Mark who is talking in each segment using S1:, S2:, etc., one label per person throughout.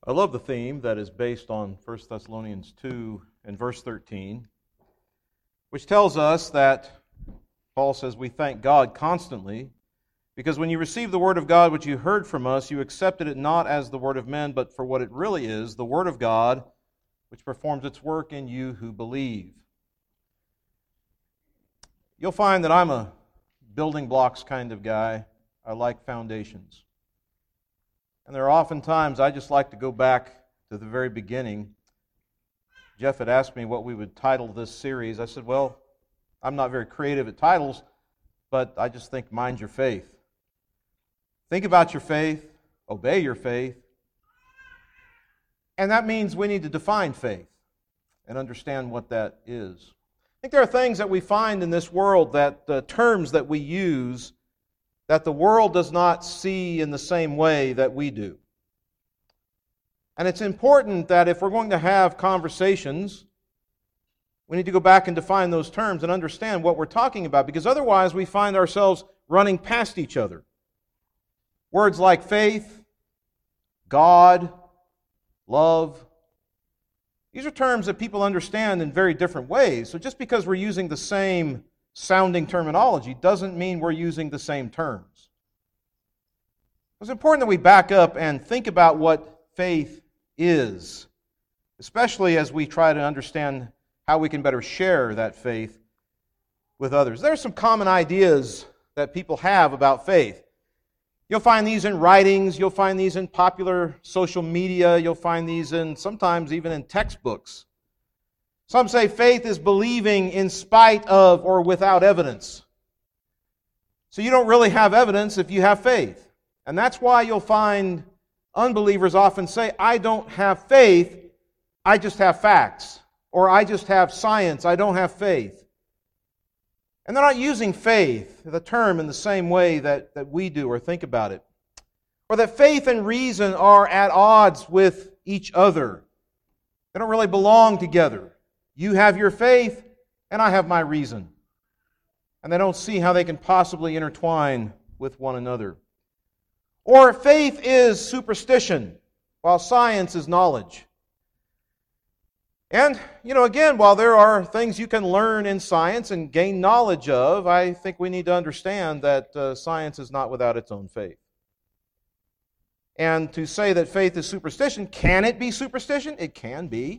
S1: I love the theme that is based on 1 Thessalonians 2 and verse 13, which tells us that Paul says we thank God constantly, because when you received the word of God which you heard from us, you accepted it not as the word of men, but for what it really is, the word of God, which performs its work in you who believe. You'll find that I'm a building blocks kind of guy. I like foundations. And there are often times I just like to go back to the very beginning. Jeff had asked me what we would title this series. I said, well, I'm not very creative at titles, but I just think mind your faith. Think about your faith, obey your faith. And that means we need to define faith and understand what that is. I think there are things that we find in this world, that terms that we use, that the world does not see in the same way that we do. And it's important that if we're going to have conversations, we need to go back and define those terms and understand what we're talking about, because otherwise we find ourselves running past each other. Words like faith, God, love, these are terms that people understand in very different ways. So just because we're using the same sounding terminology doesn't mean we're using the same terms. It's important that we back up and think about what faith is, especially as we try to understand how we can better share that faith with others. There are some common ideas that people have about faith. You'll find these in writings, you'll find these in popular social media, you'll find these in sometimes even in textbooks. Some say faith is believing in spite of or without evidence. So you don't really have evidence if you have faith. And that's why you'll find unbelievers often say, I don't have faith, I just have facts. Or I just have science, I don't have faith. And they're not using faith, the term, in the same way that we do or think about it. Or that faith and reason are at odds with each other. They don't really belong together. You have your faith, and I have my reason. And they don't see how they can possibly intertwine with one another. Or faith is superstition, while science is knowledge. And, again, while there are things you can learn in science and gain knowledge of, I think we need to understand that science is not without its own faith. And to say that faith is superstition, can it be superstition? It can be.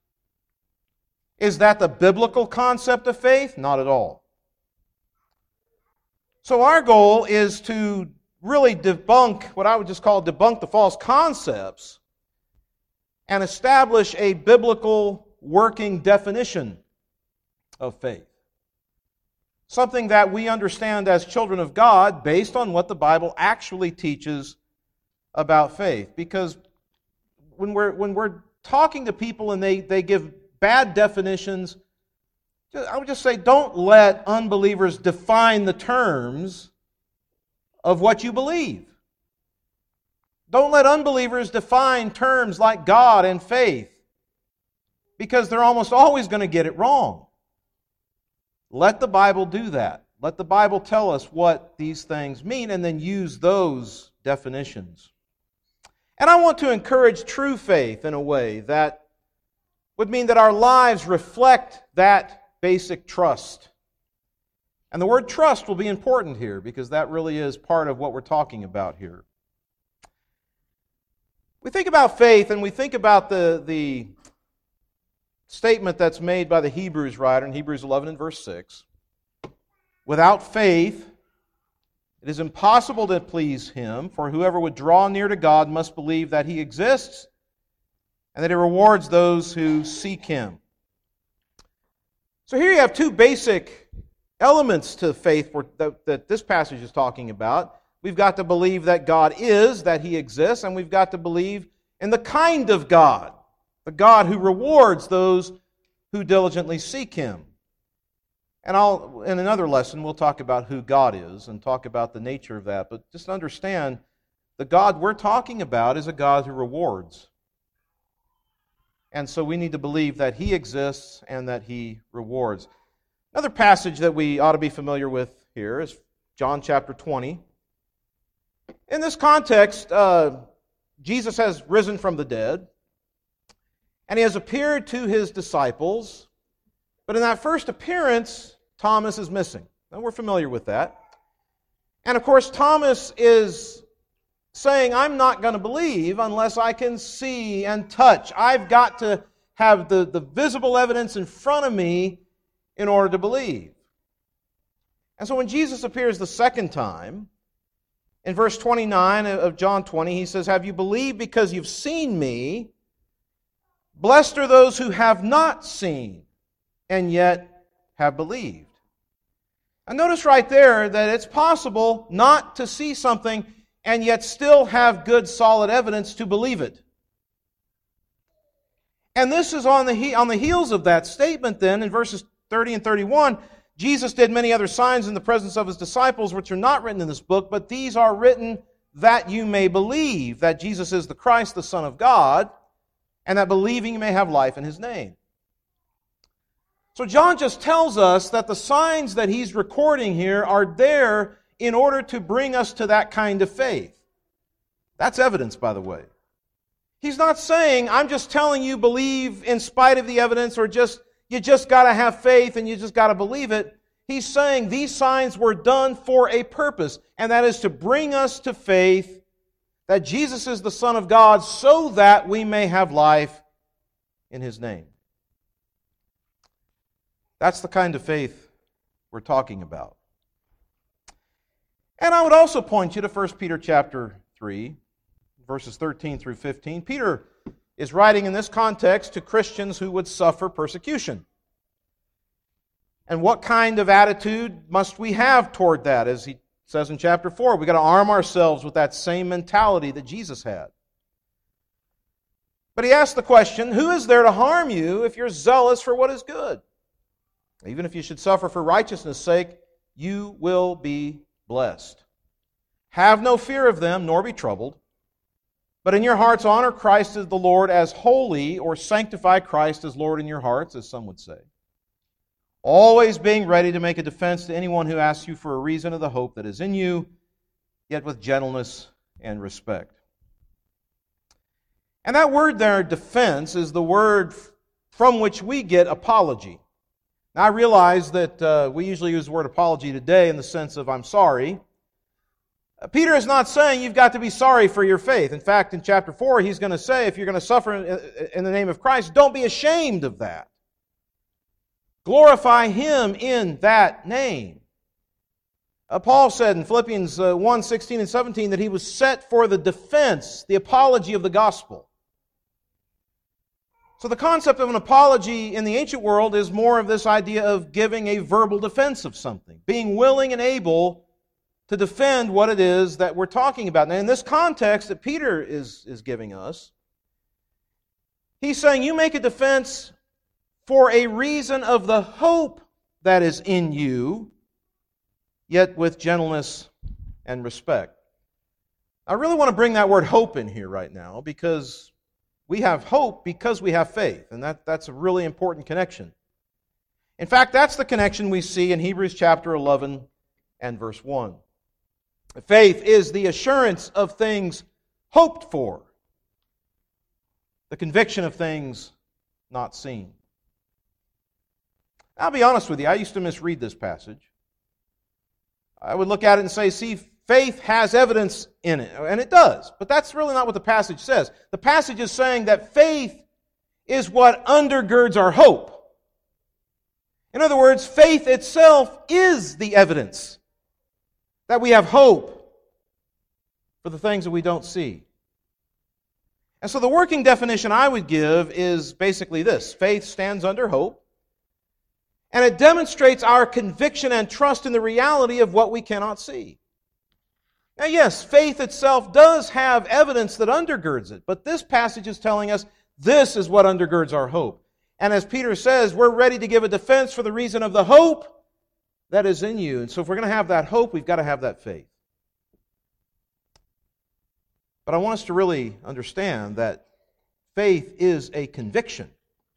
S1: Is that the biblical concept of faith? Not at all. So our goal is to really debunk, what I would just call debunk the false concepts, and establish a biblical working definition of faith. Something that we understand as children of God based on what the Bible actually teaches about faith. Because when we're talking to people and they give bad definitions, I would just say don't let unbelievers define the terms of what you believe. Don't let unbelievers define terms like God and faith, because they're almost always going to get it wrong. Let the Bible do that. Let the Bible tell us what these things mean and then use those definitions. And I want to encourage true faith in a way that would mean that our lives reflect that basic trust. And the word trust will be important here, because that really is part of what we're talking about here. We think about faith and we think about the statement that's made by the Hebrews writer in Hebrews 11 and verse 6. Without faith, it is impossible to please Him, for whoever would draw near to God must believe that He exists and that He rewards those who seek Him. So here you have two basic elements to faith that this passage is talking about. We've got to believe that God is, that He exists, and we've got to believe in the kind of God, the God who rewards those who diligently seek Him. And in another lesson, we'll talk about who God is and talk about the nature of that. But just understand, the God we're talking about is a God who rewards. And so we need to believe that He exists and that He rewards. Another passage that we ought to be familiar with here is John chapter 20. In this context, Jesus has risen from the dead, and He has appeared to His disciples. But in that first appearance, Thomas is missing. Now, we're familiar with that. And of course, Thomas is saying, I'm not going to believe unless I can see and touch. I've got to have the visible evidence in front of me in order to believe. And so when Jesus appears the second time, in verse 29 of John 20, He says, have you believed because you've seen me? Blessed are those who have not seen and yet have believed. And notice right there that it's possible not to see something and yet still have good, solid evidence to believe it. And this is on the heels of that statement then, in verses 30 and 31, Jesus did many other signs in the presence of His disciples, which are not written in this book, but these are written that you may believe that Jesus is the Christ, the Son of God, and that believing you may have life in His name. So John just tells us that the signs that he's recording here are there in order to bring us to that kind of faith. That's evidence, by the way. He's not saying, I'm just telling you believe in spite of the evidence, or you just got to have faith and you just got to believe it. He's saying these signs were done for a purpose, and that is to bring us to faith that Jesus is the Son of God so that we may have life in His name. That's the kind of faith we're talking about. And I would also point you to 1 Peter chapter 3, verses 13 through 15. Peter is writing in this context to Christians who would suffer persecution. And what kind of attitude must we have toward that? As he says in chapter 4, we've got to arm ourselves with that same mentality that Jesus had. But he asks the question, who is there to harm you if you're zealous for what is good? Even if you should suffer for righteousness' sake, you will be blessed. Have no fear of them, nor be troubled. But in your hearts honor Christ as the Lord as holy, or sanctify Christ as Lord in your hearts, as some would say. Always being ready to make a defense to anyone who asks you for a reason of the hope that is in you, yet with gentleness and respect. And that word there, defense, is the word from which we get apology. Now, I realize that we usually use the word apology today in the sense of I'm sorry. Peter is not saying you've got to be sorry for your faith. In fact, in chapter 4, he's going to say if you're going to suffer in the name of Christ, don't be ashamed of that. Glorify Him in that name. Paul said in Philippians 1, 16 and 17 that he was set for the defense, the apology of the gospel. So the concept of an apology in the ancient world is more of this idea of giving a verbal defense of something, being willing and able to defend what it is that we're talking about. Now, in this context that Peter is giving us, he's saying you make a defense for a reason of the hope that is in you, yet with gentleness and respect. I really want to bring that word hope in here right now because we have hope because we have faith, and that's a really important connection. In fact, that's the connection we see in Hebrews chapter 11 and verse 1. Faith is the assurance of things hoped for, the conviction of things not seen. I'll be honest with you, I used to misread this passage. I would look at it and say, see, faith has evidence in it, and it does. But that's really not what the passage says. The passage is saying that faith is what undergirds our hope. In other words, faith itself is the evidence that we have hope for the things that we don't see. And so the working definition I would give is basically this. Faith stands under hope, and it demonstrates our conviction and trust in the reality of what we cannot see. Now, yes, faith itself does have evidence that undergirds it, but this passage is telling us this is what undergirds our hope. And as Peter says, we're ready to give a defense for the reason of the hope that is in you. And so if we're going to have that hope, we've got to have that faith. But I want us to really understand that faith is a conviction.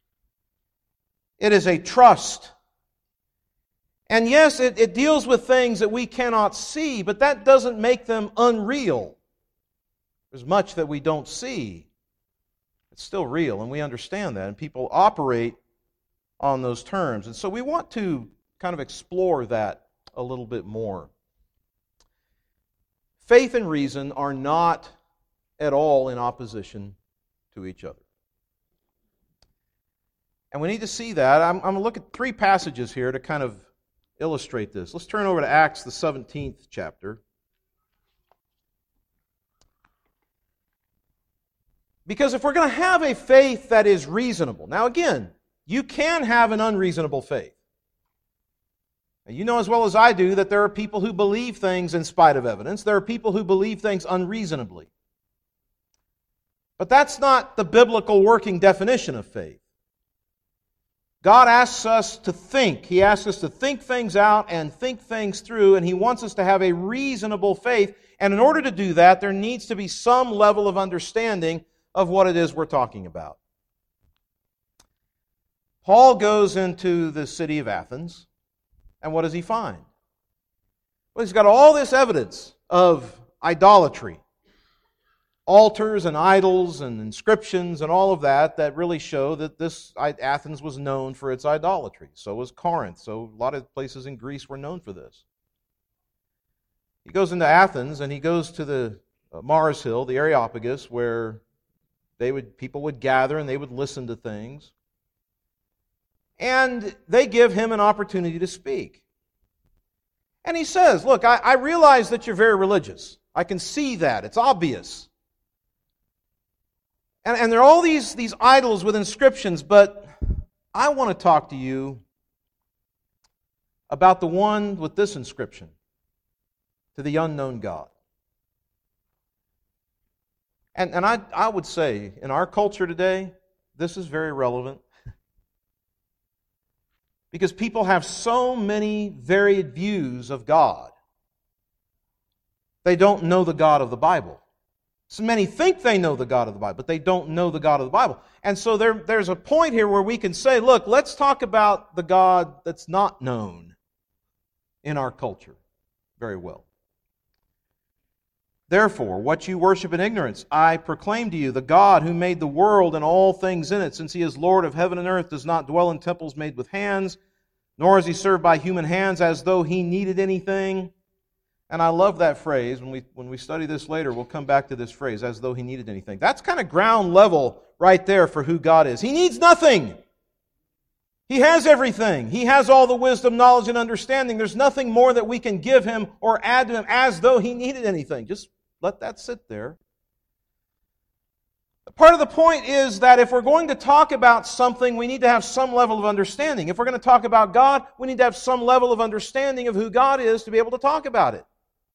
S1: It is a trust. And yes, it deals with things that we cannot see, but that doesn't make them unreal. There's much that we don't see. It's still real, and we understand that, and people operate on those terms. And so we want to kind of explore that a little bit more. Faith and reason are not at all in opposition to each other. And we need to see that. I'm going to look at 3 passages here to kind of illustrate this. Let's turn over to Acts, the 17th chapter. Because if we're going to have a faith that is reasonable, now again, you can have an unreasonable faith. And you know as well as I do that there are people who believe things in spite of evidence. There are people who believe things unreasonably. But that's not the biblical working definition of faith. God asks us to think. He asks us to think things out and think things through, and He wants us to have a reasonable faith. And in order to do that, there needs to be some level of understanding of what it is we're talking about. Paul goes into the city of Athens, and what does he find? Well, he's got all this evidence of idolatry. Altars and idols and inscriptions and all of that really show that this Athens was known for its idolatry. So was Corinth. So a lot of places in Greece were known for this. He goes into Athens and he goes to the Mars Hill, the Areopagus, where people would gather and they would listen to things. And they give him an opportunity to speak. And he says, look, I realize that you're very religious. I can see that. It's obvious. And there are all these idols with inscriptions, but I want to talk to you about the one with this inscription, to the unknown God. And I would say, in our culture today, this is very relevant. Because people have so many varied views of God. They don't know the God of the Bible. So many think they know the God of the Bible, but they don't know the God of the Bible. And so there's a point here where we can say, look, let's talk about the God that's not known in our culture very well. Therefore, what you worship in ignorance, I proclaim to you, the God who made the world and all things in it, since He is Lord of heaven and earth, does not dwell in temples made with hands, nor is He served by human hands as though He needed anything. And I love that phrase. When we study this later, we'll come back to this phrase, as though He needed anything. That's kind of ground level right there for who God is. He needs nothing. He has everything. He has all the wisdom, knowledge, and understanding. There's nothing more that we can give Him or add to Him as though He needed anything. Just let that sit there. Part of the point is that if we're going to talk about something, we need to have some level of understanding. If we're going to talk about God, we need to have some level of understanding of who God is to be able to talk about it.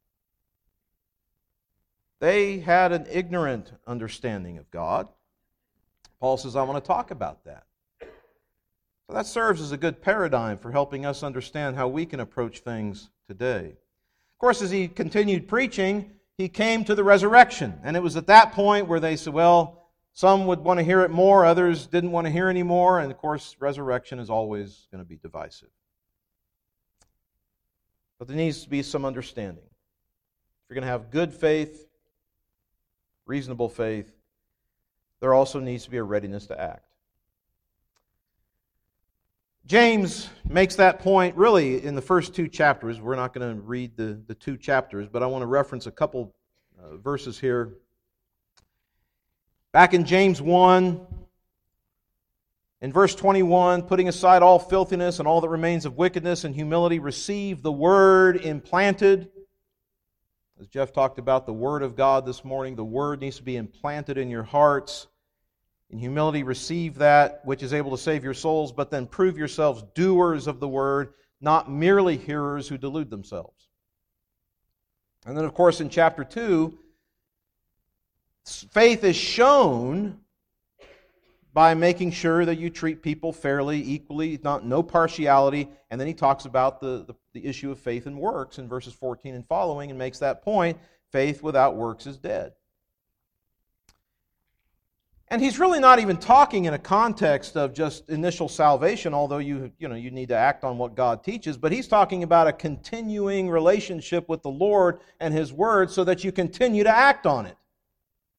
S1: They had an ignorant understanding of God. Paul says, I want to talk about that. So that serves as a good paradigm for helping us understand how we can approach things today. Of course, as he continued preaching, he came to the resurrection. And it was at that point where they said, well, some would want to hear it more, others didn't want to hear any more. And of course, resurrection is always going to be divisive. But there needs to be some understanding. If you're going to have good faith, reasonable faith, there also needs to be a readiness to act. James makes that point really in the first 2 chapters. We're not going to read the 2 chapters, but I want to reference a couple verses here. Back in James 1, in verse 21, putting aside all filthiness and all that remains of wickedness and humility, receive the word implanted. As Jeff talked about the Word of God this morning, the Word needs to be implanted in your hearts. In humility, receive that which is able to save your souls, but then prove yourselves doers of the Word, not merely hearers who delude themselves. And then, of course, in chapter 2, faith is shown by making sure that you treat people fairly, equally, no partiality. And then he talks about the issue of faith and works in verses 14 and following, and makes that point, faith without works is dead. And he's really not even talking in a context of just initial salvation, although you need to act on what God teaches, but he's talking about a continuing relationship with the Lord and His Word so that you continue to act on it.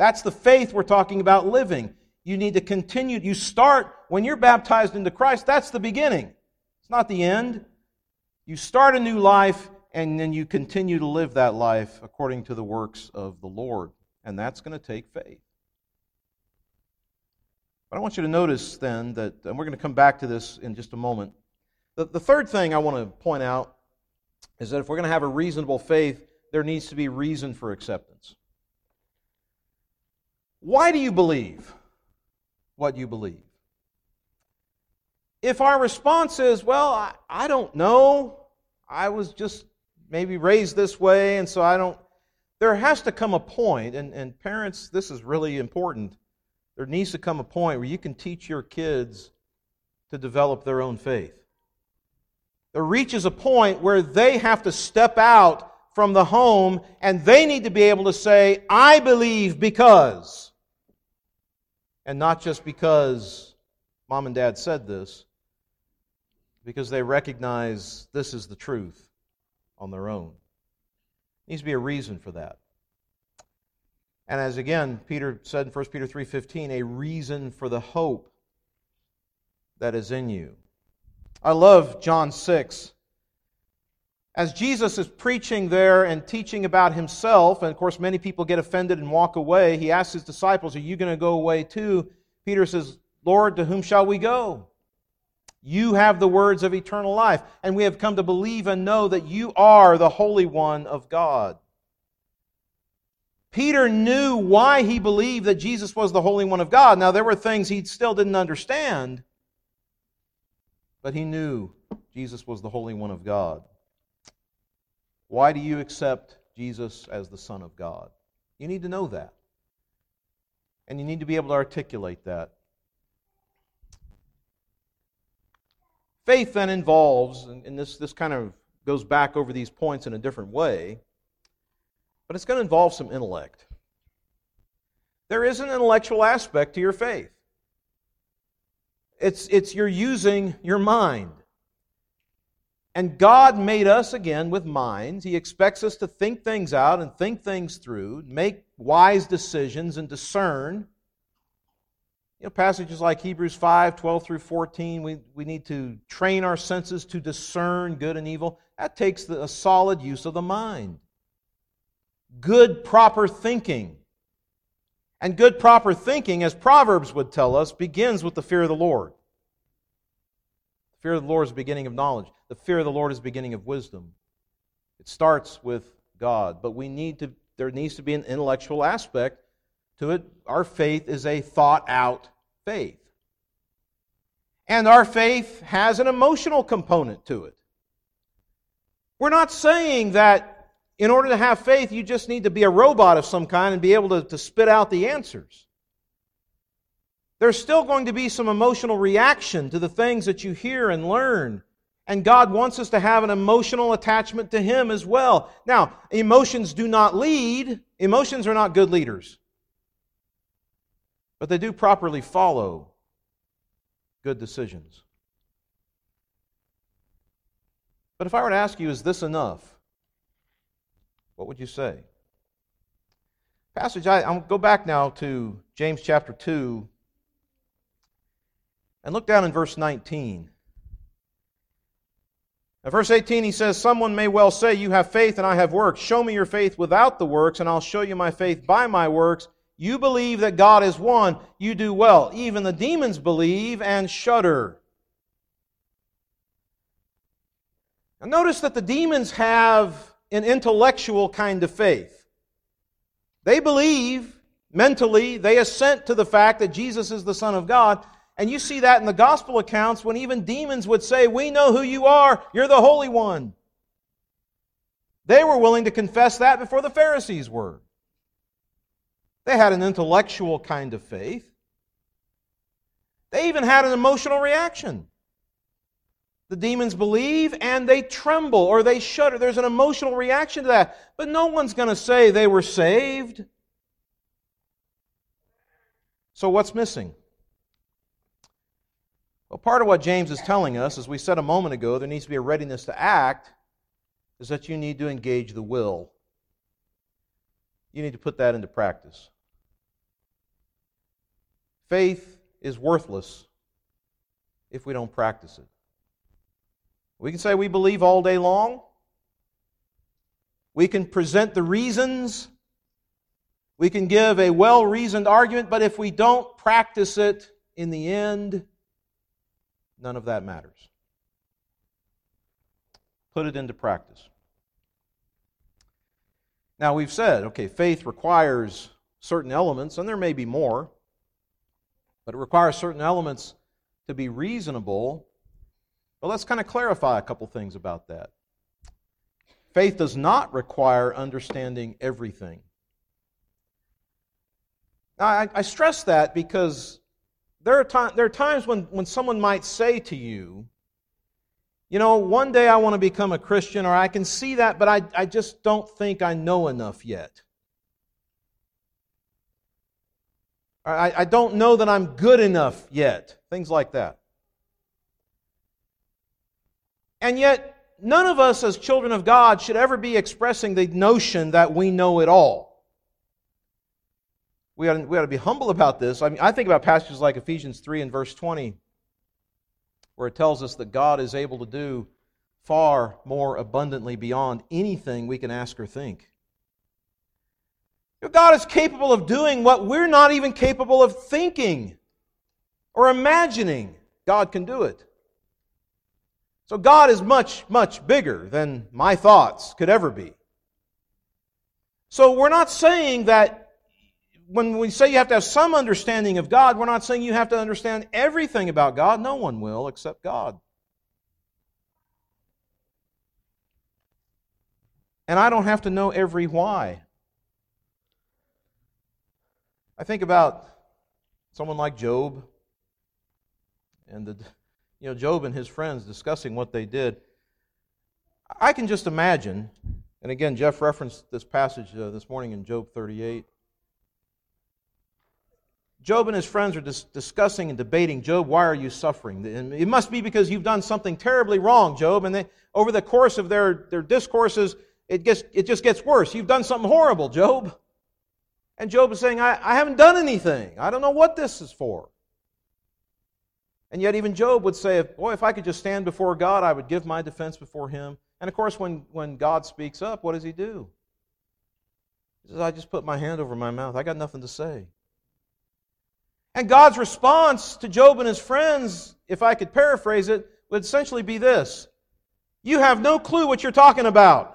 S1: That's the faith we're talking about living. You need to continue. You start, when you're baptized into Christ, that's the beginning. It's not the end. You start a new life, and then you continue to live that life according to the works of the Lord. And that's going to take faith. But I want you to notice then that, and we're going to come back to this in just a moment, the third thing I want to point out is that if we're going to have a reasonable faith, there needs to be reason for acceptance. Why do you believe what you believe? If our response is, well, I don't know, I was just maybe raised this way, and so I don't, there has to come a point, and parents, this is really important, there needs to come a point where you can teach your kids to develop their own faith. There reaches a point where they have to step out from the home and they need to be able to say, I believe because. And not just because mom and dad said this, because they recognize this is the truth on their own. There needs to be a reason for that. And as again, Peter said in 1 Peter 3:15, a reason for the hope that is in you. I love John 6. As Jesus is preaching there and teaching about Himself, and of course many people get offended and walk away, He asks His disciples, are you going to go away too? Peter says, Lord, to whom shall we go? You have the words of eternal life, and we have come to believe and know that You are the Holy One of God. Peter knew why he believed that Jesus was the Holy One of God. Now, there were things he still didn't understand, but he knew Jesus was the Holy One of God. Why do you accept Jesus as the Son of God? You need to know that. And you need to be able to articulate that. Faith then involves, and this kind of goes back over these points in a different way, but it's going to involve some intellect. There is an intellectual aspect to your faith. It's you're using your mind. And God made us, again, with minds. He expects us to think things out and think things through, make wise decisions and discern. You know, passages like Hebrews 5:12 through 14, we need to train our senses to discern good and evil. That takes a solid use of the mind. Good, proper thinking. And good, proper thinking, as Proverbs would tell us, begins with the fear of the Lord. The fear of the Lord is the beginning of knowledge. The fear of the Lord is the beginning of wisdom. It starts with God, but there needs to be an intellectual aspect to it. Our faith is a thought-out faith. And our faith has an emotional component to it. We're not saying that in order to have faith, you just need to be a robot of some kind and be able to spit out the answers. There's still going to be some emotional reaction to the things that you hear and learn. And God wants us to have an emotional attachment to Him as well. Now, emotions do not lead. Emotions are not good leaders. But they do properly follow good decisions. But if I were to ask you, is this enough? What would you say? Passage, I'll go back now to James chapter 2 and look down in verse 19. Now, verse 18, he says, someone may well say, you have faith and I have works. Show me your faith without the works, and I'll show you my faith by my works. You believe that God is one. You do well. Even the demons believe and shudder. Now, notice that the demons have an intellectual kind of faith. They believe mentally, they assent to the fact that Jesus is the Son of God. And you see that in the gospel accounts when even demons would say, we know who you are, you're the Holy One. They were willing to confess that before the Pharisees were. They had an intellectual kind of faith. They even had an emotional reaction. The demons believe and they tremble or they shudder. There's an emotional reaction to that. But no one's going to say they were saved. So what's missing? Well, part of what James is telling us, as we said a moment ago, there needs to be a readiness to act, is that you need to engage the will. You need to put that into practice. faith is worthless if we don't practice it. We can say we believe all day long. We can present the reasons. We can give a well-reasoned argument, but if we don't practice it, in the end, none of that matters. Put it into practice. Now, we've said, okay, faith requires certain elements, and there may be more, but it requires certain elements to be reasonable. But let's kind of clarify a couple things about that. Faith does not require understanding everything. Now, I stress that because there are times when someone might say to you, you know, one day I want to become a Christian, or I can see that, but I just don't think I know enough yet. I don't know that I'm good enough yet. Things like that. And yet, none of us as children of God should ever be expressing the notion that we know it all. We ought to be humble about this. I mean, I think about passages like Ephesians 3 and verse 20, where it tells us that God is able to do far more abundantly beyond anything we can ask or think. God is capable of doing what we're not even capable of thinking or imagining. God can do it. So God is much, much bigger than my thoughts could ever be. So we're not saying that when we say you have to have some understanding of God, we're not saying you have to understand everything about God. No one will except God. And I don't have to know every why. I think about someone like Job and Job and his friends discussing what they did. I can just imagine, and again, Jeff referenced this passage this morning in Job 38. Job and his friends are discussing and debating, Job, why are you suffering? And it must be because you've done something terribly wrong, Job. And over the course of their discourses, it just gets worse. You've done something horrible, Job. And Job is saying, I haven't done anything. I don't know what this is for. And yet even Job would say, if I could just stand before God, I would give my defense before Him. And of course, when God speaks up, what does He do? He says, I just put my hand over my mouth. I got nothing to say. And God's response to Job and his friends, if I could paraphrase it, would essentially be this: you have no clue what you're talking about.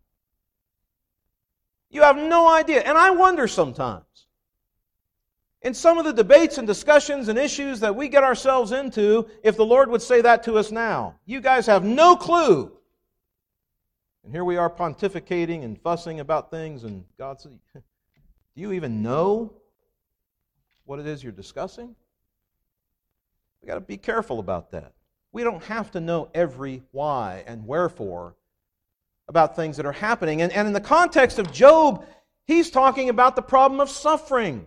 S1: You have no idea. And I wonder sometimes, in some of the debates and discussions and issues that we get ourselves into, if the Lord would say that to us now. You guys have no clue. And here we are pontificating and fussing about things, and God says, do you even know what it is you're discussing? We've got to be careful about that. We don't have to know every why and wherefore about things that are happening. And in the context of Job, he's talking about the problem of suffering.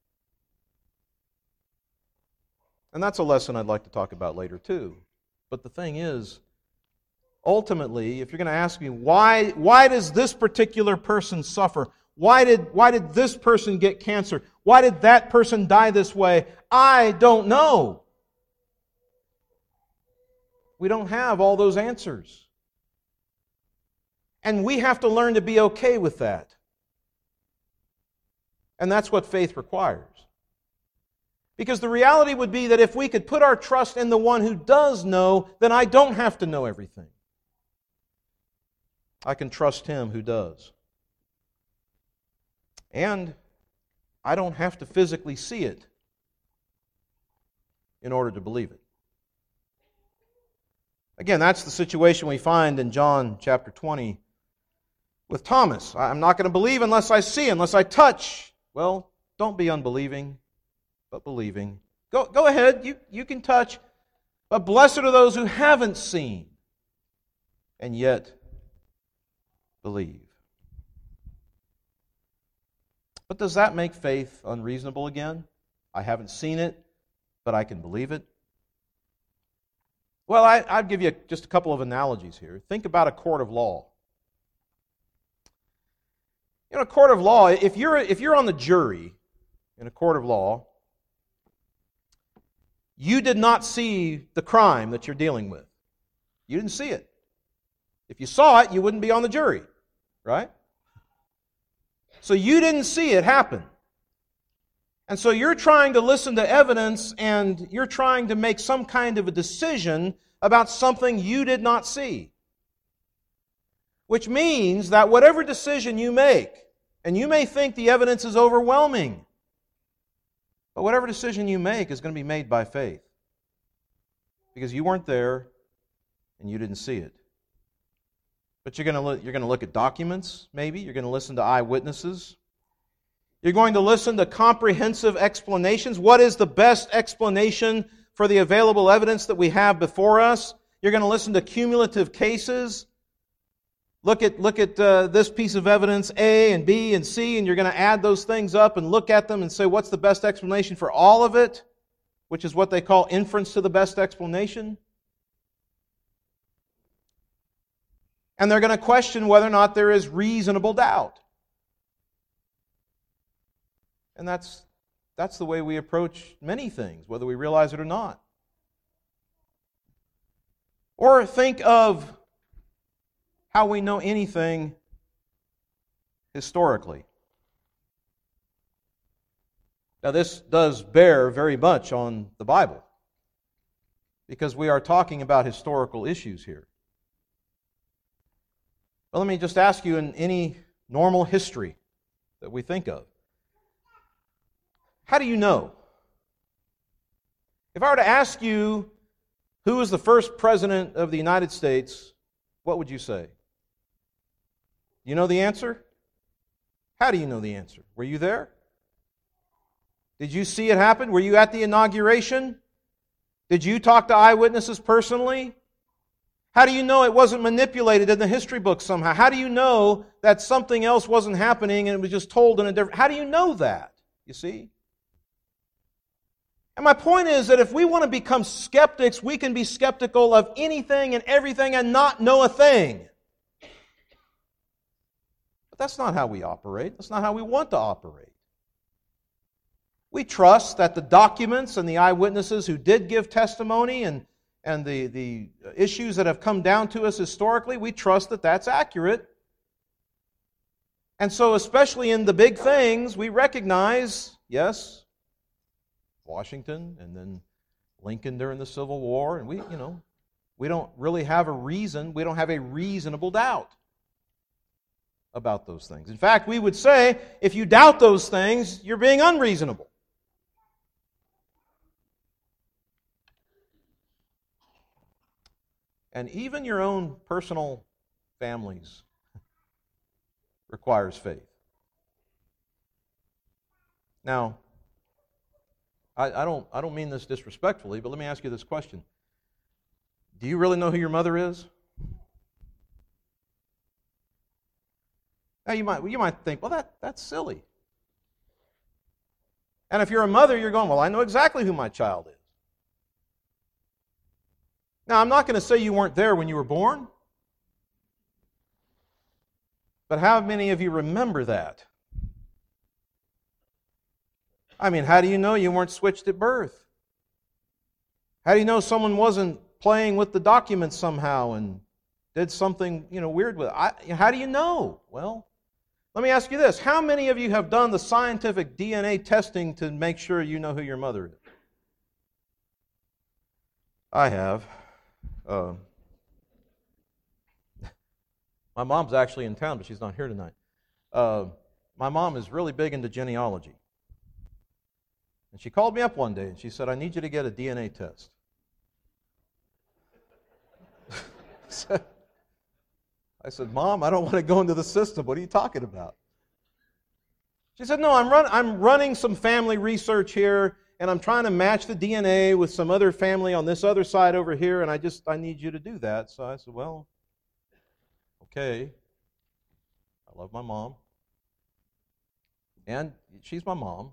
S1: And that's a lesson I'd like to talk about later too. But the thing is, ultimately, if you're going to ask me, why does this particular person suffer? Why did this person get cancer? Why did that person die this way? I don't know. We don't have all those answers. And we have to learn to be okay with that. And that's what faith requires. Because the reality would be that if we could put our trust in the one who does know, then I don't have to know everything. I can trust Him who does. And I don't have to physically see it in order to believe it. Again, that's the situation we find in John chapter 20 with Thomas. I'm not going to believe unless I see, unless I touch. Well, don't be unbelieving, but believing. Go ahead, you can touch, but blessed are those who haven't seen and yet believe. But does that make faith unreasonable again? I haven't seen it, but I can believe it. Well, I'd give you just a couple of analogies here. Think about a court of law. In a court of law, if you're on the jury in a court of law, you did not see the crime that you're dealing with. You didn't see it. If you saw it, you wouldn't be on the jury, right? So you didn't see it happen. And so you're trying to listen to evidence and you're trying to make some kind of a decision about something you did not see. Which means that whatever decision you make, and you may think the evidence is overwhelming, but whatever decision you make is going to be made by faith. Because you weren't there and you didn't see it. But you're going to look at documents, maybe. You're going to listen to eyewitnesses. You're going to listen to comprehensive explanations. What is the best explanation for the available evidence that we have before us? You're going to listen to cumulative cases. Look at this piece of evidence, A and B and C, and you're going to add those things up and look at them and say, what's the best explanation for all of it? Which is what they call inference to the best explanation. And they're going to question whether or not there is reasonable doubt. And that's the way we approach many things, whether we realize it or not. Or think of how we know anything historically. Now, this does bear very much on the Bible, because we are talking about historical issues here. Well, let me just ask you, in any normal history that we think of, how do you know? If I were to ask you who was the first president of the United States, what would you say? You know the answer? How do you know the answer? Were you there? Did you see it happen? Were you at the inauguration? Did you talk to eyewitnesses personally? How do you know it wasn't manipulated in the history books somehow? How do you know that something else wasn't happening and it was just told in a different... How do you know that? You see? And my point is that if we want to become skeptics, we can be skeptical of anything and everything and not know a thing. But that's not how we operate. That's not how we want to operate. We trust that the documents and the eyewitnesses who did give testimony and the issues that have come down to us historically, we trust that that's accurate. And so especially in the big things, we recognize, yes, Washington and then Lincoln during the Civil War, and we don't really have a reason, we don't have a reasonable doubt about those things. In fact, we would say, if you doubt those things, you're being unreasonable. And even your own personal families requires faith. Now, I don't mean this disrespectfully, but let me ask you this question. Do you really know who your mother is? Now you might think, well, that's silly. And if you're a mother, you're going, well, I know exactly who my child is. Now, I'm not going to say you weren't there when you were born, but how many of you remember that? I mean, how do you know you weren't switched at birth? How do you know someone wasn't playing with the documents somehow and did something, weird with it? How do you know? Well, let me ask you this. How many of you have done the scientific DNA testing to make sure you know who your mother is? I have. My mom's actually in town, but she's not here tonight. My mom is really big into genealogy. And she called me up one day and she said, I need you to get a DNA test. I said, Mom, I don't want to go into the system. What are you talking about? She said, no, I'm running some family research here, and I'm trying to match the DNA with some other family on this other side over here, and I need you to do that. So I said, well, okay. I love my mom. And she's my mom.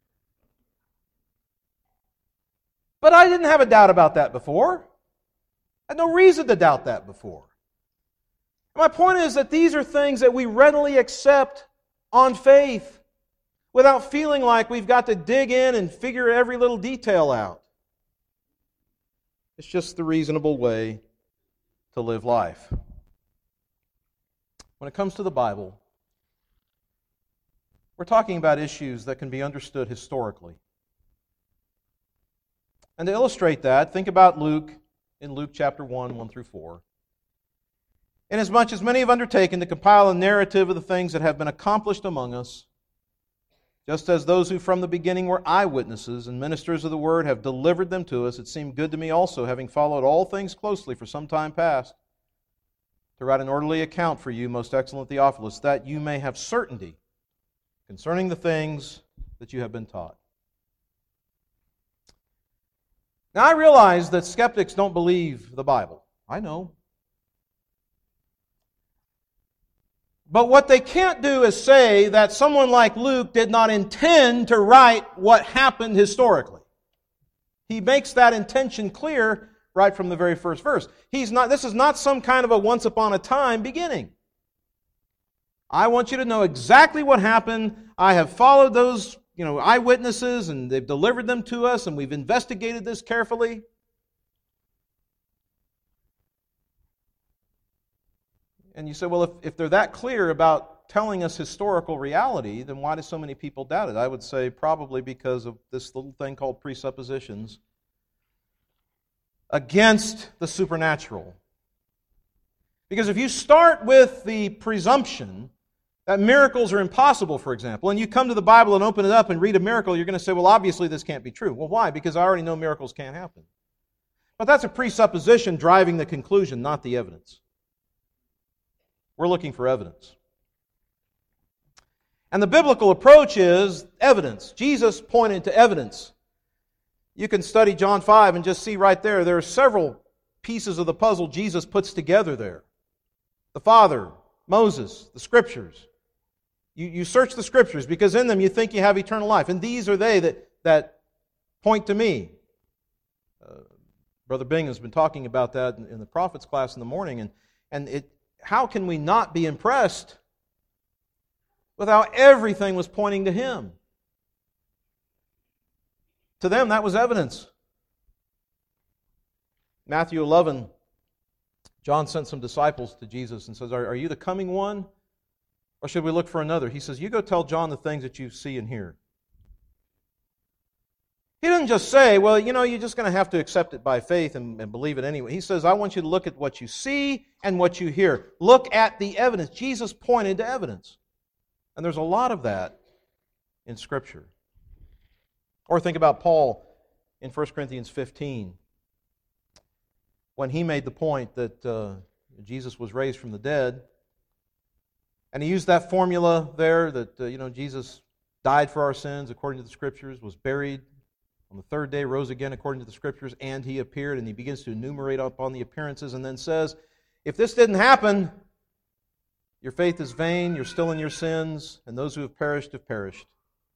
S1: But I didn't have a doubt about that before. I had no reason to doubt that before. My point is that these are things that we readily accept on faith without feeling like we've got to dig in and figure every little detail out. It's just the reasonable way to live life. When it comes to the Bible, we're talking about issues that can be understood historically. And to illustrate that, think about Luke in Luke chapter 1, 1 through 4. Inasmuch as many have undertaken to compile a narrative of the things that have been accomplished among us, just as those who from the beginning were eyewitnesses and ministers of the word have delivered them to us, it seemed good to me also, having followed all things closely for some time past, to write an orderly account for you, most excellent Theophilus, that you may have certainty concerning the things that you have been taught. Now I realize that skeptics don't believe the Bible. I know. But what they can't do is say that someone like Luke did not intend to write what happened historically. He makes that intention clear right from the very first verse. This is not some kind of a once upon a time beginning. I want you to know exactly what happened. I have followed those, eyewitnesses, and they've delivered them to us, and we've investigated this carefully. And you say, well, if they're that clear about telling us historical reality, then why do so many people doubt it? I would say probably because of this little thing called presuppositions against the supernatural. Because if you start with the presumption that miracles are impossible, for example, and you come to the Bible and open it up and read a miracle, you're going to say, well, obviously this can't be true. Well, why? Because I already know miracles can't happen. But that's a presupposition driving the conclusion, not the evidence. We're looking for evidence. And the biblical approach is evidence. Jesus pointed to evidence. You can study John 5 and just see right there are several pieces of the puzzle Jesus puts together there. The Father, Moses, the Scriptures. You search the Scriptures because in them you think you have eternal life. And these are they that point to me. Brother Bing has been talking about that in the prophets class in the morning. How can we not be impressed with how everything was pointing to Him? To them, that was evidence. Matthew 11, John sent some disciples to Jesus and says, Are you the coming one? Or should we look for another? He says, you go tell John the things that you see and hear. He didn't just say, well, you're just going to have to accept it by faith and believe it anyway. He says, I want you to look at what you see and what you hear. Look at the evidence. Jesus pointed to evidence. And there's a lot of that in Scripture. Or think about Paul in 1 Corinthians 15, when he made the point that Jesus was raised from the dead. And he used that formula there that, Jesus died for our sins according to the Scriptures, was buried on the third day, rose again according to the Scriptures, and He appeared. And he begins to enumerate upon the appearances and then says, if this didn't happen, your faith is vain, you're still in your sins, and those who have perished have perished.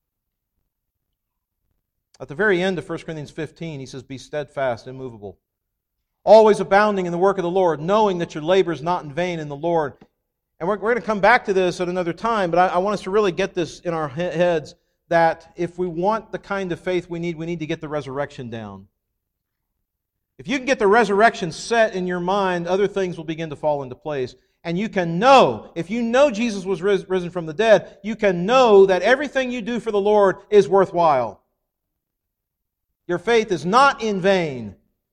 S1: At the very end of 1 Corinthians 15, he says, be steadfast, immovable, always abounding in the work of the Lord, knowing that your labor is not in vain in the Lord. And we're going to come back to this at another time, but I want us to really get this in our heads, that if we want the kind of faith we need to get the resurrection down. If you can get the resurrection set in your mind, other things will begin to fall into place. And you can know, if you know Jesus was risen from the dead, you can know that everything you do for the Lord is worthwhile. Your faith is not in vain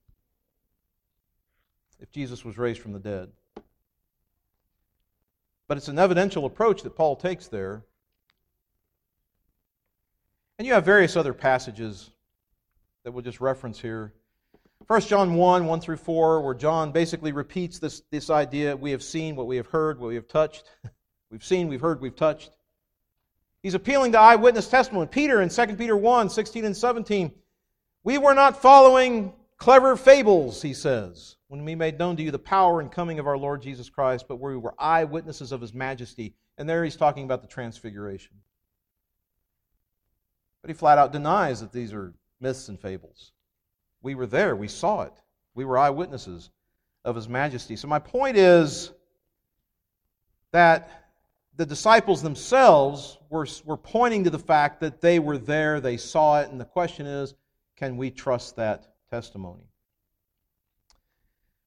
S1: if Jesus was raised from the dead. But it's an evidential approach that Paul takes there. And you have various other passages that we'll just reference here. 1 John 1, 1 through 4, where John basically repeats this idea, we have seen what we have heard, what we have touched. We've seen, we've heard, we've touched. He's appealing to eyewitness testimony. Peter in 2 Peter 1, 16 and 17, we were not following clever fables, he says, when we made known to you the power and coming of our Lord Jesus Christ, but we were eyewitnesses of His majesty. And there he's talking about the transfiguration. But he flat out denies that these are myths and fables. We were there. We saw it. We were eyewitnesses of His majesty. So my point is that the disciples themselves were pointing to the fact that they were there, they saw it, and the question is, can we trust that testimony?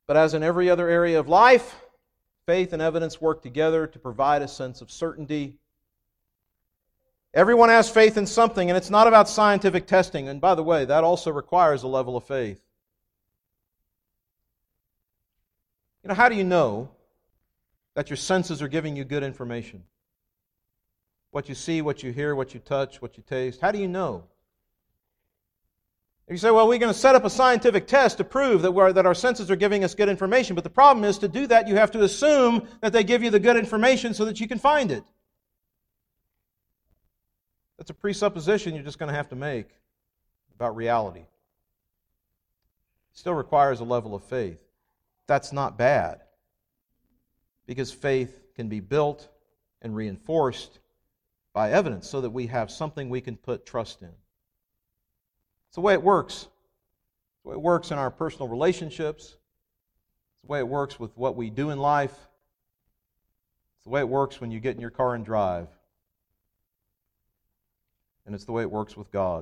S1: But as in every other area of life, faith and evidence work together to provide a sense of certainty. Everyone has faith in something, and it's not about scientific testing. And by the way, that also requires a level of faith. How do you know that your senses are giving you good information? What you see, what you hear, what you touch, what you taste. How do you know? You say, well, we're going to set up a scientific test to prove that our senses are giving us good information. But the problem is, to do that, you have to assume that they give you the good information so that you can find it. That's a presupposition you're just going to have to make about reality. It still requires a level of faith. That's not bad, because faith can be built and reinforced by evidence so that we have something we can put trust in. It's the way it works. It's the way it works in our personal relationships. It's the way it works with what we do in life. It's the way it works when you get in your car and drive. And it's the way it works with God.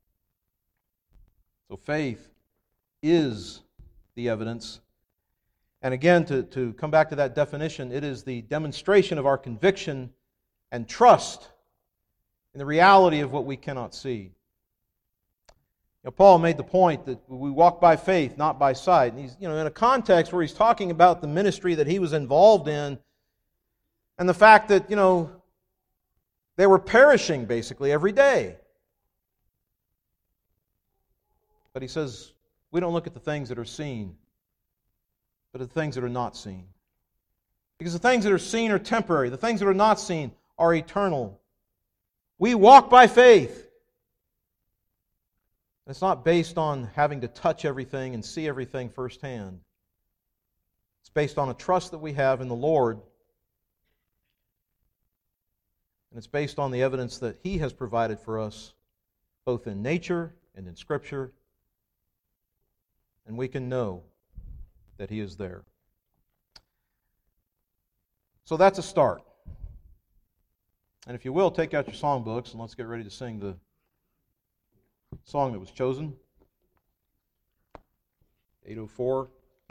S1: So faith is the evidence. And again, to come back to that definition, it is the demonstration of our conviction and trust in the reality of what we cannot see. Paul made the point that we walk by faith, not by sight. And he's, in a context where he's talking about the ministry that he was involved in, and the fact that, they were perishing basically every day. But he says, we don't look at the things that are seen, but at the things that are not seen. Because the things that are seen are temporary. The things that are not seen are eternal. We walk by faith. It's not based on having to touch everything and see everything firsthand. It's based on a trust that we have in the Lord. And it's based on the evidence that He has provided for us, both in nature and in Scripture. And we can know that He is there. So that's a start. And if you will, take out your songbooks and let's get ready to sing the song that was chosen. 804.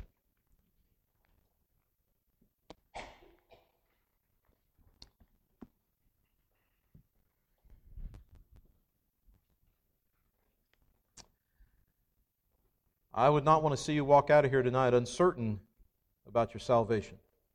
S1: I would not want to see you walk out of here tonight uncertain about your salvation.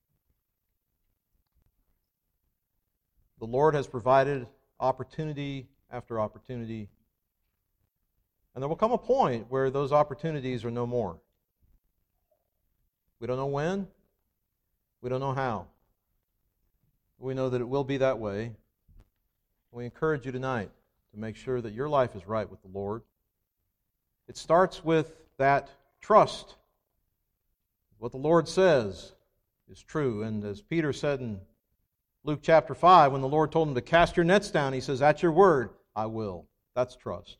S1: The Lord has provided opportunity after opportunity. And there will come a point where those opportunities are no more. We don't know when. We don't know how. We know that it will be that way. We encourage you tonight to make sure that your life is right with the Lord. It starts with that trust. What the Lord says is true. And as Peter said in Luke chapter 5, when the Lord told him to cast your nets down, he says, at your word, I will. That's trust.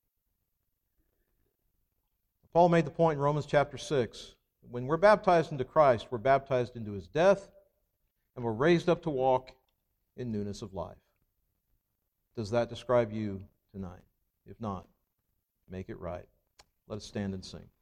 S1: Paul made the point in Romans chapter 6. When we're baptized into Christ, we're baptized into His death, and we're raised up to walk in newness of life. Does that describe you tonight? If not, make it right. Let us stand and sing.